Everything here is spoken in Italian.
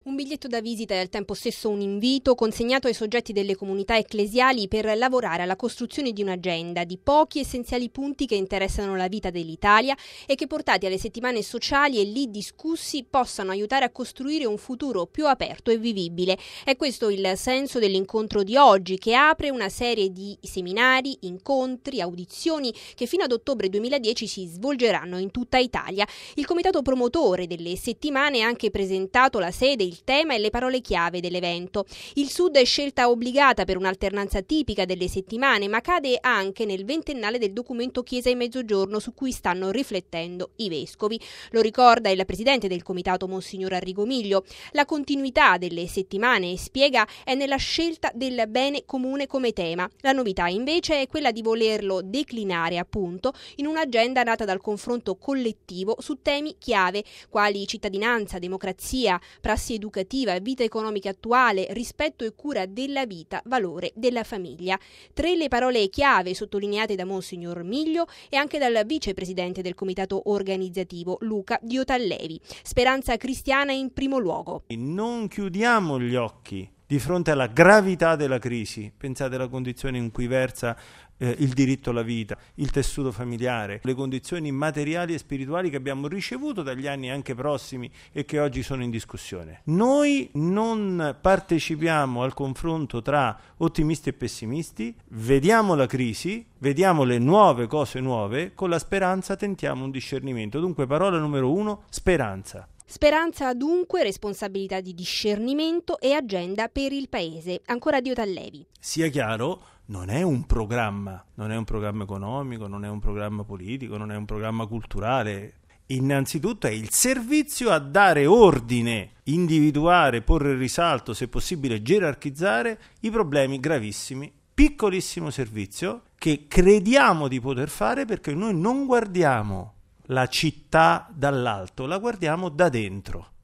Un biglietto da visita e al tempo stesso un invito consegnato ai soggetti delle comunità ecclesiali per lavorare alla costruzione di un'agenda di pochi essenziali punti che interessano la vita dell'Italia e che, portati alle settimane sociali e lì discussi, possano aiutare a costruire un futuro più aperto e vivibile. È questo il senso dell'incontro di oggi, che apre una serie di seminari, incontri, audizioni che fino ad ottobre 2010 si svolgeranno in tutta Italia. Il comitato promotore delle settimane ha anche presentato la sede, il tema e le parole chiave dell'evento. Il Sud è scelta obbligata per un'alternanza tipica delle settimane, ma cade anche nel ventennale del documento Chiesa e Mezzogiorno su cui stanno riflettendo i vescovi. Lo ricorda il presidente del comitato Monsignor Arrigo Miglio. La continuità delle settimane, spiega, è nella scelta del bene comune come tema. La novità invece è quella di volerlo declinare, appunto, in un'agenda nata dal confronto collettivo su temi chiave quali cittadinanza, democrazia, prassi educativa, vita economica attuale, rispetto e cura della vita, valore della famiglia. 3 le parole chiave sottolineate da Monsignor Miglio e anche dal vicepresidente del comitato organizzativo Luca Diotallevi. Speranza cristiana in primo luogo. Non chiudiamo gli occhi di fronte alla gravità della crisi. Pensate alla condizione in cui versa il diritto alla vita, il tessuto familiare, le condizioni materiali e spirituali che abbiamo ricevuto dagli anni anche prossimi e che oggi sono in discussione. Noi non partecipiamo al confronto tra ottimisti e pessimisti, vediamo la crisi, vediamo le nuove cose nuove, con la speranza tentiamo un discernimento. Dunque, parola numero 1, speranza. Speranza dunque, responsabilità di discernimento e agenda per il Paese. Ancora Diotallevi. Sia chiaro, non è un programma economico, non è un programma politico, non è un programma culturale. Innanzitutto è il servizio a dare ordine, individuare, porre in risalto, se possibile gerarchizzare i problemi gravissimi. Piccolissimo servizio che crediamo di poter fare perché noi non guardiamo la città dall'alto, la guardiamo da dentro.